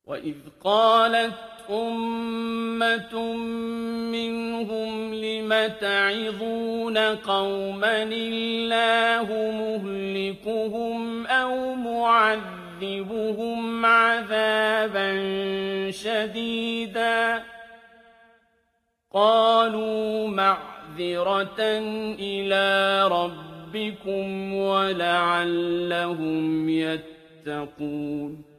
وَإِذْ قَالَتْ أُمَّةٌ مِّنْهُمْ لِمَ تَعِظُونَ قَوْمًا اللَّهُ مُهْلِكُهُمْ أَوْ مُعَذِّبُهُمْ عَذَابًا شَدِيدًا قَالُوا مَعْذِرَةً إِلَىٰ رَبِّكُمْ وَلَعَلَّهُمْ يَتَّقُونَ